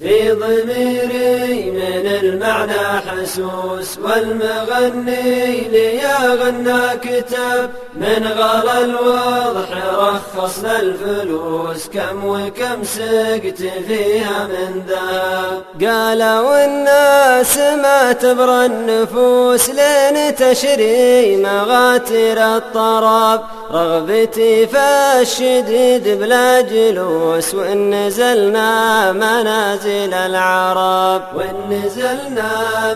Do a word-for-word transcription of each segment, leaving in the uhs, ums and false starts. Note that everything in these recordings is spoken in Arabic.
في ضميري من المعنى حسوس، والمغني لي غنى كتاب من غلا الوضح رخصنا الفلوس، كم وكم سقت فيها من ذهب. قالوا الناس ما تبرى النفوس لين تشري مغاتر الطراب، رغبتي فالشديد بلا جلوس، وإن نزلنا منازل العرب، وإن نزلنا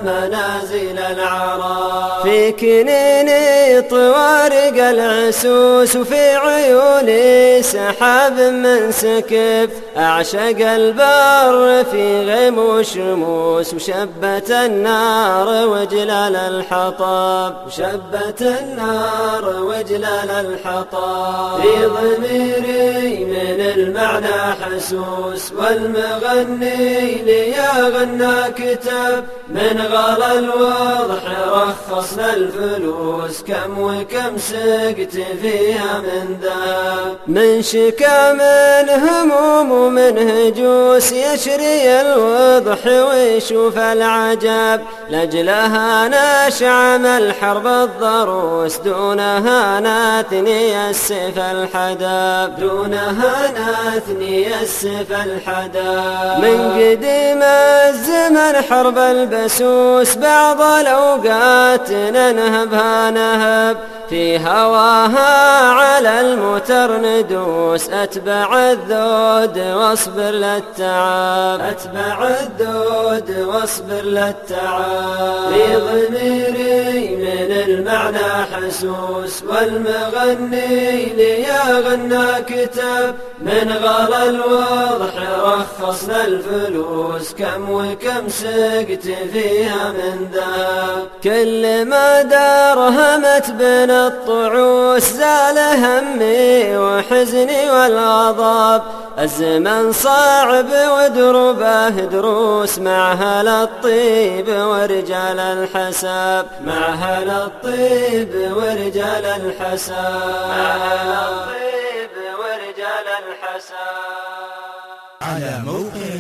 منازل العرب. في كنيني طوارق العسوس، وفي عيوني سحاب منسكب، أعشق البر في غيم وشموس، وشبت النار وجلال الحطب، وشبت النار وجلال الحطب. في ضميري من المعنى حسوس، والمغني لي غنى كتاب من غلا الوضح رخصنا الفلوس، كم وكم سقت فيها من ذهب. من شكا من هموم ومن هجوس يشري الوضح ويشوف العجب، لجلها نشعم الحرب الضروس، دونها ناثني السيف الحدب، دونها ناثني السيف الحدب. من قديم الزمن حرب البسوس، بعض الأوقات ننهبها نهب، في هواها على المتر ندوس، أتبع الذود واصبر للتعب، أتبع الذود واصبر للتعب. في ضميري من المعنى حسوس، والمغني لي غنى كتاب من غلا الوضح رخصنا الفلوس، كم وكم سقت فيها من ذهب. كل ما درهمت بين الطعوس زال همي وحزني والغضب، الزمن صعب ودربه دروس، مع أهل الطيب ورجال الحساب، مع أهل الطيب ورجال الحساب، مع أهل الطيب ورجال الحساب. على موقع